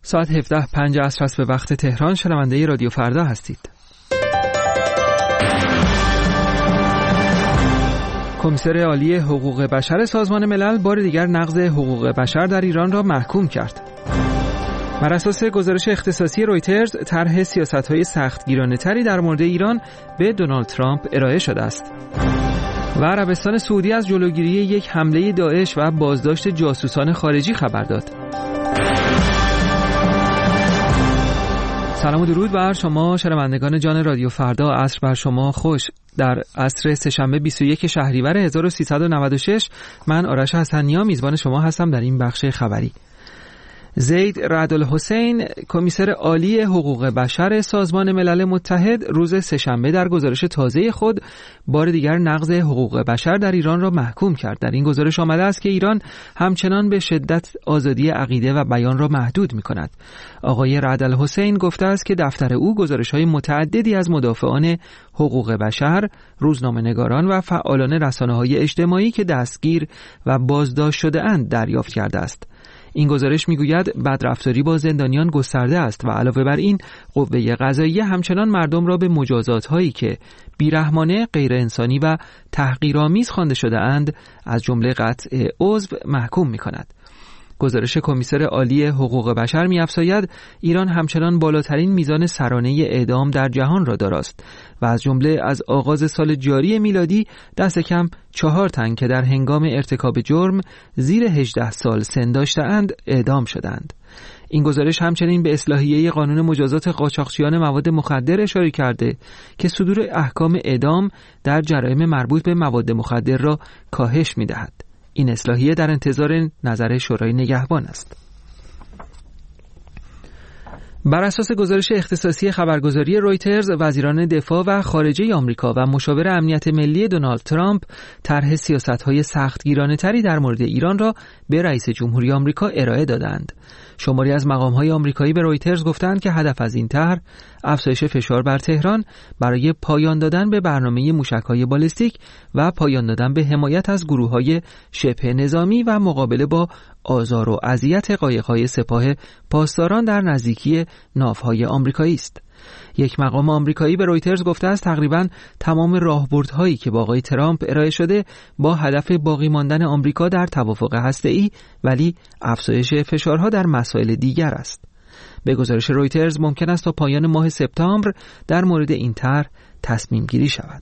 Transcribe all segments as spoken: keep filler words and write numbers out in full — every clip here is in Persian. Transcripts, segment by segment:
ساعت هفده و پنج عصر است به وقت تهران. شنونده رادیو فردا هستید. کمیسر عالی حقوق بشر سازمان ملل بار دیگر نقض حقوق بشر در ایران را محکوم کرد. بر اساس گزارش اختصاصی رویترز، طرح سیاست‌های سختگیرانه‌تری در مورد ایران به دونالد ترامپ ارائه شده است. و عربستان سعودی از جلوگیری یک حمله داعش و بازداشت جاسوسان خارجی خبر داد. سلام و درود بر شما شنوندگان جان رادیو فردا. عصر بر شما خوش. در عصر سه‌شنبه بیست و یک شهریور هزار و سیصد و نود و شش من آرش حسنی‌ها میزبان شما هستم در این بخش خبری. زید رعد الحسین، کمیسر عالی حقوق بشر سازمان ملل متحد، روز سه‌شنبه در گزارش تازه خود بار دیگر نقض حقوق بشر در ایران را محکوم کرد. در این گزارش آمده است که ایران همچنان به شدت آزادی عقیده و بیان را محدود می‌کند. آقای رعد الحسین گفته است که دفتر او گزارش‌های متعددی از مدافعان حقوق بشر، روزنامه‌نگاران و فعالان رسانه‌های اجتماعی که دستگیر و بازداشت شده‌اند دریافت کرده است. این گزارش میگوید بدرفتاری با زندانیان گسترده است و علاوه بر این قوه قضاییه همچنان مردم را به مجازات‌هایی که بیرحمانه، غیر انسانی و تحقیرآمیز خوانده شده اند از جمله قطع عضو محکوم می‌کند. گزارش کمیسر عالی حقوق بشر می‌افزاید ایران همچنان بالاترین میزان سرانه اعدام در جهان را داراست و از جمله از آغاز سال جاری میلادی دست کم چهار تن که در هنگام ارتکاب جرم زیر هجده سال سن داشته‌اند اعدام شدند. این گزارش همچنین به اصلاحیه قانون مجازات قاچاقچیان مواد مخدر اشاره کرده که صدور احکام اعدام در جرایم مربوط به مواد مخدر را کاهش می‌دهد. این اصلاحیه در انتظار نظر شورای نگهبان است. بر اساس گزارش اختصاصی خبرگزاری رویترز، وزیران دفاع و خارجه آمریکا و مشاور امنیت ملی دونالد ترامپ طرح سیاست‌های سختگیرانه‌تری در مورد ایران را به رئیس جمهوری آمریکا ارائه دادند. شماری از مقام‌های آمریکایی به رویترز گفتند که هدف از این طرح افزایش فشار بر تهران برای پایان دادن به برنامه موشک‌های بالستیک و پایان دادن به حمایت از گروه‌های شبه نظامی و مقابله با آزار و اذیت قایق‌های سپاه پاسداران در نزدیکی ناوهای آمریکایی است. یک مقام آمریکایی به رویترز گفته است تقریباً تمام راهبردهایی که با آقای ترامپ ارائه شده با هدف باقی ماندن آمریکا در توافق هسته‌ای، ولی افزایش فشارها در مسائل دیگر است. به گزارش رویترز ممکن است تا پایان ماه سپتامبر در مورد این طرح تصمیم گیری شود.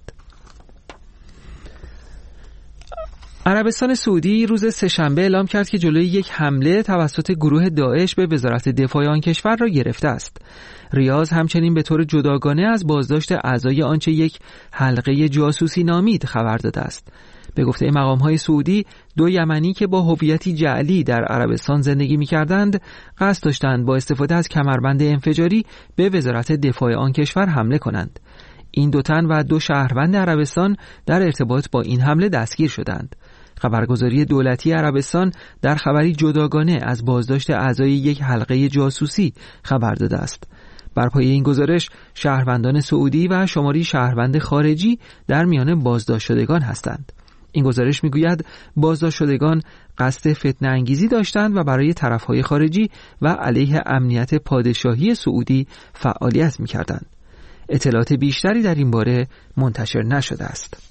عربستان سعودی روز سه‌شنبه اعلام کرد که جلوی یک حمله توسط گروه داعش به وزارت دفاع آن کشور را گرفته است. ریاض همچنین به طور جداگانه از بازداشت اعضای آنچه یک حلقه جاسوسی نامید خبر داده است. به گفته مقام‌های سعودی، دو یمنی که با هویتی جعلی در عربستان زندگی می‌کردند، قصد داشتند با استفاده از کمربند انفجاری به وزارت دفاع آن کشور حمله کنند. این دو تن و دو شهروند عربستان در ارتباط با این حمله دستگیر شدند. خبرگزاری دولتی عربستان در خبری جداگانه از بازداشت اعضای یک حلقه جاسوسی خبر داده است. بر پایه این گزارش شهروندان سعودی و شماری شهروند خارجی در میان بازداشت شدگان هستند. این گزارش میگوید بازداشت شدگان قصد فتنه انگیزی داشتند و برای طرفهای خارجی و علیه امنیت پادشاهی سعودی فعالیت میکردند. اطلاعات بیشتری در این باره منتشر نشده است.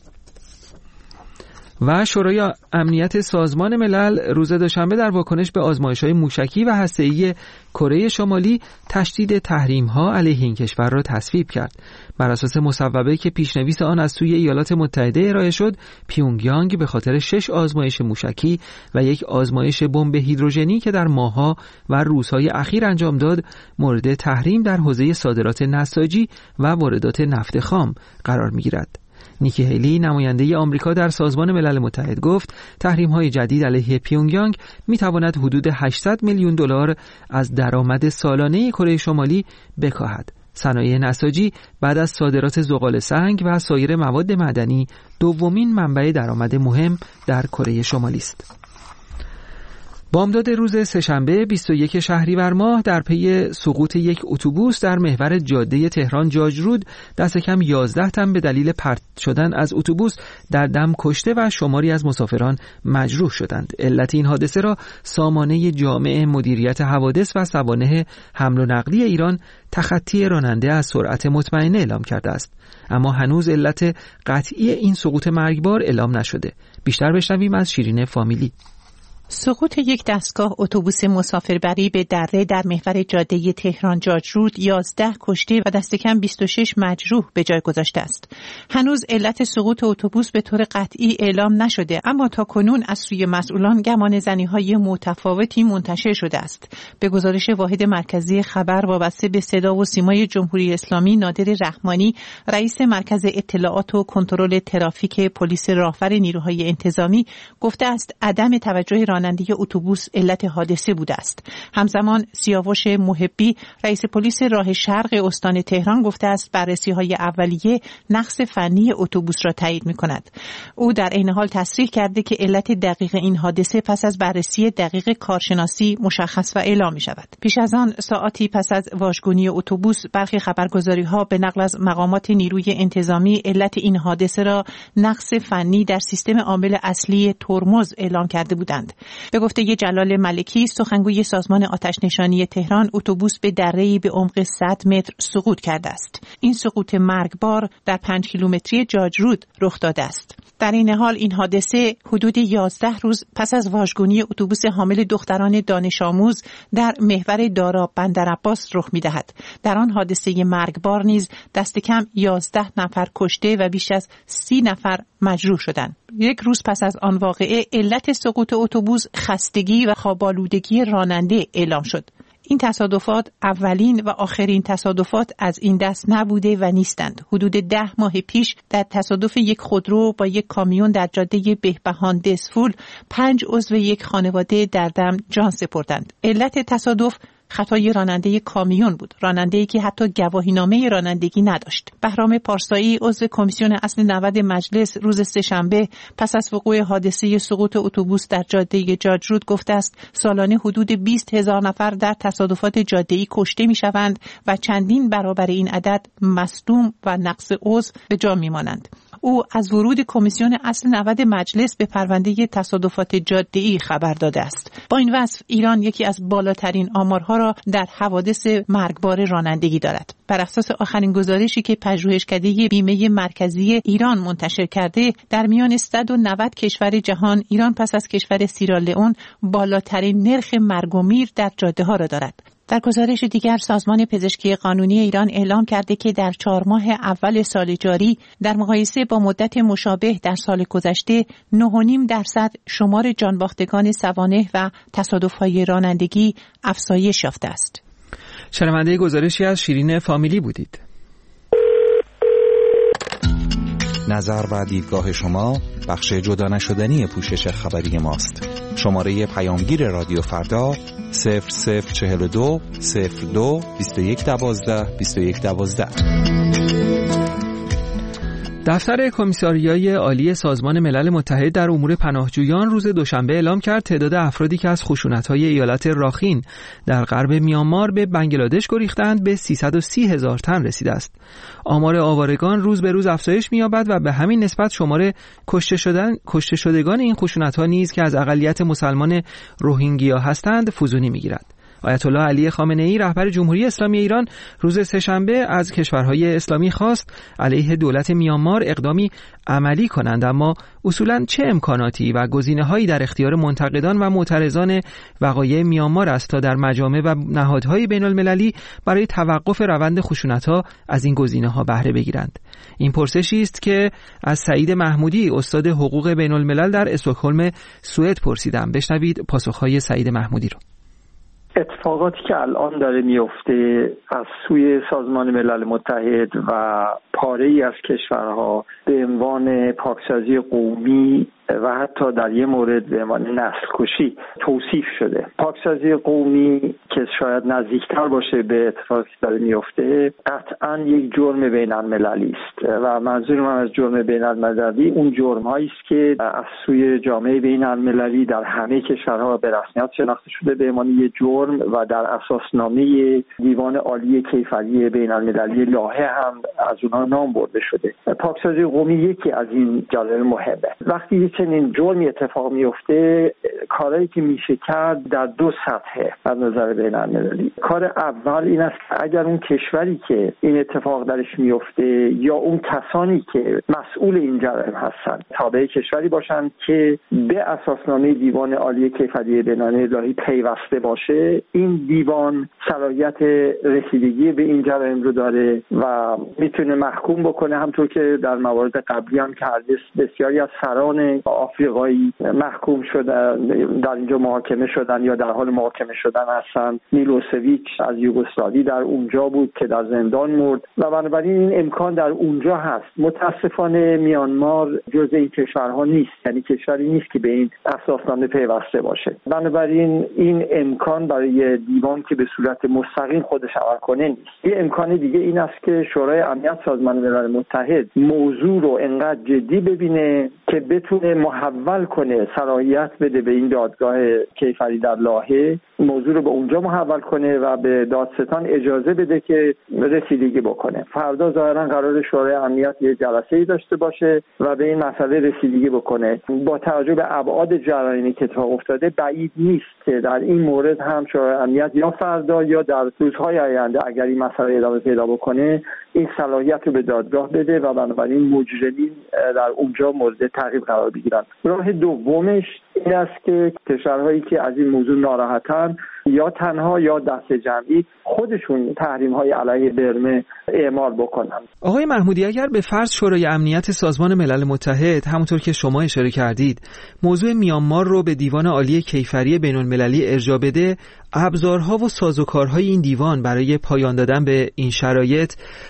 و شورای امنیت سازمان ملل روز دوشنبه در واکنش به آزمایش‌های موشکی و هسته‌ای کره شمالی تشدید تحریم‌ها علیه این کشور را تصویب کرد. بر اساس مصوبه که پیشنویس آن از سوی ایالات متحده ارائه شد، پیونگیانگ به خاطر شش آزمایش موشکی و یک آزمایش بمب هیدروژنی که در ماه‌ها و روزهای اخیر انجام داد، مورد تحریم در حوزه صادرات نساجی و واردات نفت خام قرار می‌گیرد. نیکی هیلی، نماینده آمریکا در سازمان ملل متحد، گفت تحریم‌های جدید علیه پیونگیانگ می‌تواند حدود هشتصد میلیون دلار از درآمد سالانه کره شمالی بکاهد. صنایع نساجی بعد از صادرات زغال سنگ و سایر مواد معدنی دومین منبع درآمد مهم در کره شمالی است. بامداد روز سه‌شنبه بیست و یک شهریور ماه در پی سقوط یک اتوبوس در محور جاده تهران جاجرود دست کم یازده تن به دلیل پرت شدن از اتوبوس در دم کشته و شماری از مسافران مجروح شدند. علت این حادثه را سامانه جامع مدیریت حوادث و سوانح حمل و نقلی ایران تخطی راننده از سرعت مطمئنه اعلام کرده است، اما هنوز علت قطعی این سقوط مرگبار اعلام نشده. بیشتر بشنویم از شیرین فامیلی. سقوط یک دستگاه اتوبوس مسافربری به دره در محور جاده تهران جاجرود یازده کشته و دست کم بیست و شش مجروح به جای گذاشته است. هنوز علت سقوط اتوبوس به طور قطعی اعلام نشده، اما تا کنون از سوی مسئولان گمان زنی‌های متفاوتی منتشر شده است. به گزارش واحد مرکزی خبر وابسته به صدا و سیمای جمهوری اسلامی، نادر رحمانی، رئیس مرکز اطلاعات و کنترل ترافیک پلیس راهور نیروهای انتظامی، گفته است عدم توجه راننده اتوبوس علت حادثه بوده است. همزمان سیاوش محبی، رئیس پلیس راه شرق استان تهران، گفته است بررسی‌های اولیه نقص فنی اتوبوس را تایید می‌کند. او در این حال تصریح کرده که علت دقیق این حادثه پس از بررسی دقیق کارشناسی مشخص و اعلام می‌شود. پیش از آن ساعتی پس از واژگونی اتوبوس، برخی خبرگزاری‌ها به نقل از مقامات نیروی انتظامی علت این حادثه را نقص فنی در سیستم عامل اصلی ترمز اعلام کرده بودند. به گفته جلال ملکی، سخنگوی سازمان آتش نشانی تهران، اتوبوس به دره‌ای به عمق صد متر سقوط کرده است. این سقوط مرگبار در پنج کیلومتری جاجرود رخ داده است. در این حال این حادثه حدود یازده روز پس از واژگونی اتوبوس حامل دختران دانش آموز در محور دارا بندرعباس رخ می‌دهد. در آن حادثه مرگبار نیز دست کم یازده نفر کشته و بیش از سی نفر مجروح شدند. یک روز پس از آن واقعه علت سقوط اتوبوس خستگی و خواب‌آلودگی راننده اعلام شد. این تصادفات اولین و آخرین تصادفات از این دست نبوده و نیستند. حدود ده ماه پیش در تصادف یک خودرو با یک کامیون در جاده بهبهان دسفول پنج عضو یک خانواده در دم جان سپردند. علت تصادف خطای راننده کامیون بود، راننده‌ای که حتی گواهینامه رانندگی نداشت. بهرام پارسایی، عضو کمیسیون اصل نود مجلس، روز سه‌شنبه پس از وقوع حادثه سقوط اتوبوس در جاده جاجرود گفته است سالانه حدود بیست هزار نفر در تصادفات جاده‌ای کشته می‌شوند و چندین برابر این عدد مصدوم و نقص عضو به جا می‌مانند. او از ورود کمیسیون اصل نود مجلس به پرونده تصادفات جاده‌ای خبر داده است. با این وصف ایران یکی از بالاترین آمارها را در حوادث مرگبار رانندگی دارد. بر اساس آخرین گزارشی که پژوهشکده بیمه مرکزی ایران منتشر کرده، در میان صد و نود کشور جهان ایران پس از کشور سیرالئون بالاترین نرخ مرگ و میر در جاده‌ها را دارد. در گزارش دیگر سازمان پزشکی قانونی ایران اعلام کرده که در چهار ماه اول سال جاری در مقایسه با مدت مشابه در سال گذشته نه و نیم درصد شمار جانباختگان سوانح و تصادف‌های رانندگی افزایش یافته است. شنونده گزارشی از شیرین فامیلی بودید. نظر و دیدگاه شما بخش جدا نشدنی پوشش خبری ماست. شماره پیامگیر رادیو فردا صفر صفر چهل و دو صفر دو بیست و یک دوازده بیست و یک دوازده. دفتر کمیساریای عالی سازمان ملل متحد در امور پناهجویان روز دوشنبه اعلام کرد تعداد افرادی که از خشونت‌های ایالت راخین در غرب میانمار به بنگلادش گریختند به سیصد و سی هزار تن رسیده است. آمار آوارگان روز به روز افزایش می‌یابد و به همین نسبت شمار کشته شدن کشته شدگان این خشونت‌ها نیز که از اقلیت مسلمان روهینگیا هستند فزونی می‌گیرد. آیت الله علی خامنه‌ای رهبر جمهوری اسلامی ایران روز سه‌شنبه از کشورهای اسلامی خواست علیه دولت میانمار اقدامی عملی کنند، اما اصولاً چه امکاناتی و گزینه‌هایی در اختیار منتقدان و معترضان وقایع میانمار است تا در مجامع و نهادهای بین‌المللی برای توقف روند خشونت‌ها از این گزینه‌ها بهره بگیرند؟ این پرسشی است که از سعید محمودی استاد حقوق بین‌الملل در استکهلم سوئد پرسیدم. بشنوید پاسخ‌های سعید محمودی رو. اتفاقاتی که الان داره میفته از سوی سازمان ملل متحد و پاره‌ای از کشورها به عنوان پاکسازی قومی و حتی در یه مورد به عنوان نسل کشی توصیف شده. پاکسازی قومی که شاید نزدیکتر باشه به اتفاقی که داره میفته، قطعاً یک جرم بین المللی است و منظور من از جرم بین المللی اون جرم‌هایی است که از سوی جامعه بین المللی در همه کشورها به رسمیت شناخته شده به عنوان یک جرم و در اساسنامه دیوان عالی کیفری بین المللی لاهه هم از اونها نام برده شده. پاکسازی قومی یکی از این جلایل مهمه. وقتی چنین جرمی اتفاق میفته، کارهایی که میشه کرد در دو سطحه از نظر بین المللی. کار اول این است که اگر اون کشوری که این اتفاق درش میفته یا اون کسانی که مسئول این جرم هستن تابع کشوری باشن که به اساسنامه دیوان عالی کیفری بین المللی پیوسته باشه، این دیوان صلاحیت رسیدگی به این جرم رو داره و میتونه محکوم بکنه، همطور که در موارد قبلی هم که بسیاری از سران آفریقایی محکوم شدن، در اینجا محاکمه شدن یا در حال محاکمه شدن هستن. میلوسویچ از یوگسلاوی در اونجا بود که در زندان مرد و بنابراین این امکان در اونجا هست. متاسفانه میانمار جز این کشورها نیست، یعنی کشوری نیست که به این اساسنامه پیوسته باشه. بنابراین این امکان برای دیوان که به صورت مستقیم خودش عمل کنه نیست. یه امکان دیگه این است که شورای امنیت سازمان ملل متحد موضوع رو انقدر جدی ببینه که بتونه محول کنه، صلاحیت بده به این دادگاه کیفری در لاهه، موضوع رو به اونجا محول کنه و به دادستان اجازه بده که رسیدگی بکنه. فردا ظاهرا قرار شورای امنیت یه جلسه‌ای داشته باشه و به این مسئله رسیدگی بکنه. با توجه به ابعاد جراینی که اتفاق افتاده بعید نیست که در این مورد هم شورای امنیت یا فردا یا در روزهای آینده اگر این مسئله ادامه پیدا بکنه این صلاحیت رو به دادگاه بده و بنابراین مجرمین در اونجا مورد تعقیب قرار بگیرن. راه دومش این است که کشورهایی که از این موضوع ناراحتن یا تنها یا دست جمعی خودشون تحریم‌های علیه برمه اعمال بکنن. آقای محمودی، اگر به فرض شورای امنیت سازمان ملل متحد همونطور که شما اشاره کردید موضوع میانمار رو به دیوان عالی کیفری بین‌المللی ارجاع بده، ابزارها و سازوکارهای این دیوان برای پایان دادن به این شرایط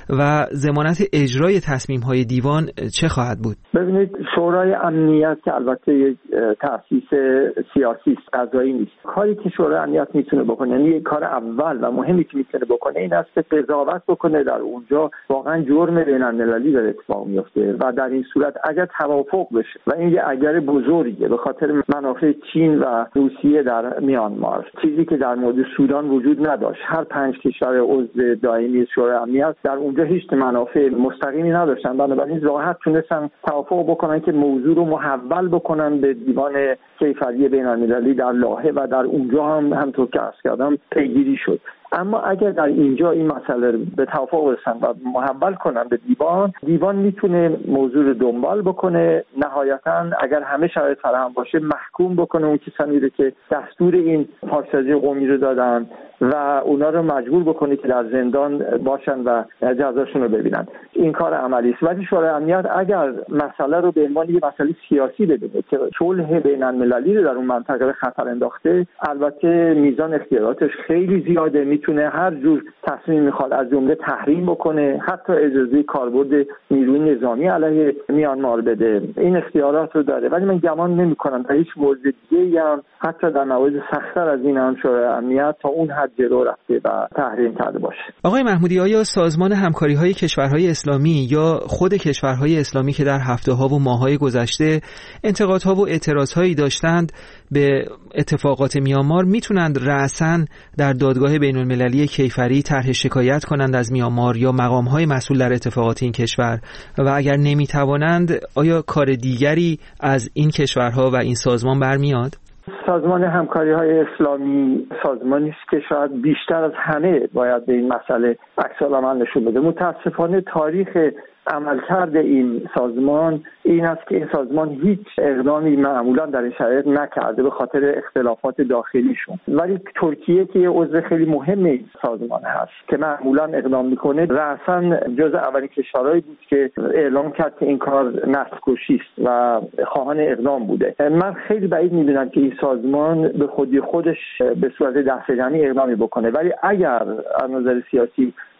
و ضمانت اجرای تصمیم‌های دیوان چه خواهد بود؟ ببینید، شورای امنیت که البته یک تأسیس سیاسی است، قضایی نیست. کاری که شورای امنیت میتونه بکنه، یعنی یک کار اول و مهمی که میتونه بکنه این است که قضاوت بکنه در اونجا واقعا جرم بین‌المللی داره اتفاق میفته و در این صورت اگر توافق بشه و این یه اگر بزرگه به خاطر منافع چین و روسیه در میانمار، چیزی که در مورد سودان وجود نداشت. هر پنج کشور عضو دائمی شورای امنیت در اونجا هیچ منافع مستقیمی نداشتن، بنابراین راحت تونستن توافق بکنن که موضوع رو محول بکنن به دیوان کیفری بین‌المللی در لاهه و در اونجا هم همونطور که عرض کردم پیگیری شد. اما اگر در اینجا این مسئله به توافق رسن و محول کنن به دیوان، دیوان میتونه موضوع رو دنبال بکنه، نهایتاً اگر همه شرایط فراهم باشه محکوم بکنه اون کسانی رو که دستور این پاکسازی قومی رو دادن و اونا رو مجبور بکنه که در زندان باشن و جزاشون رو ببینن. این کار عملی است. ولی شورای امنیت اگر مسئله رو به عنوان یک مسئله سیاسی ببینه که صلح بین‌المللی رو در اون منطقه خطر انداخته، البته میزان اختیاراتش خیلی زیاده، میتونه هر جور تصمیم میخواد از جمله تحریم بکنه، حتی اجازه کاربرد نیروی نظامی علیه میانمار بده. این اختیارات رو داره. ولی من گمان نمی‌کنم در هیچ مورد دیگه‌ای هم حتی در موارد سخت‌تر از این هم شورای امنیت تا اون حد جلو رفته و تحریم کرده باشه. آقای محمودی، آیا سازمان همکاری‌های کشورهای اسلامی یا خود کشورهای اسلامی که در هفته‌ها و ماه‌های گذشته انتقادها و اعتراضهایی داشتند به اتفاقات میانمار میتونند رأساً در دادگاه بین‌المللی کیفری طرح شکایت کنند از میانمار یا مقام‌های مسئول در اتفاقات این کشور؟ و اگر نمیتوانند آیا کار دیگری از این کشورها و این سازمان برمیاد؟ سازمان همکاری‌های اسلامی سازمانی است که شاید بیشتر از همه باید به این مسئله عکس‌العمل نشون بده. متأسفانه تاریخ عملکرد این سازمان این است که این سازمان هیچ اقدامی معمولا در این شرایط نکرده به خاطر اختلافات داخلیشون. ولی ترکیه که یه عضو خیلی مهم این سازمان هست که معمولا اقدام میکنه، رأساً جز اولین کشورهایی بود که اعلام کرد که این کار نسل‌کشی است و خواهان اقدام بوده. من خیلی بعید میدونم که این سازمان به خودی خودش به صورت دست جمعی اقدامی بکنه، ولی اگر از نظر سیاسی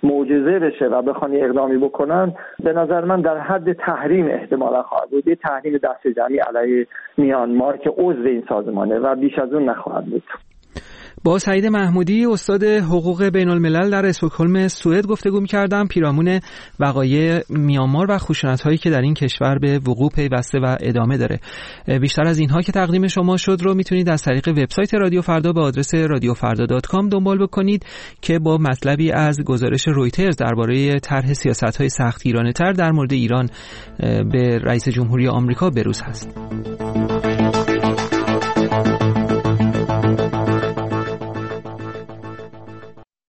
معجزه بشه و بخوان اقدامی بکنن، به نظر من در حد تحریم احتمالا خواهد بود، یه تحریم دست جمعی علیه میانمار که عضو این سازمانه و بیش از اون نخواهد بود. با سعید محمودی استاد حقوق بین الملل در استکهلم سوئد گفتگو می‌کردم پیرامون وقایع میانمار و خشونت‌هایی که در این کشور به وقوع پیوسته و ادامه داره. بیشتر از اینها که تقدیم شما شد رو میتونید از طریق وبسایت رادیو فردا به آدرس رادیو فردا دات کام دنبال بکنید که با مطلبی از گزارش رویترز درباره طرح سیاست‌های سختگیرانه‌تر در مورد ایران به رئیس جمهوری آمریکا بروز هست.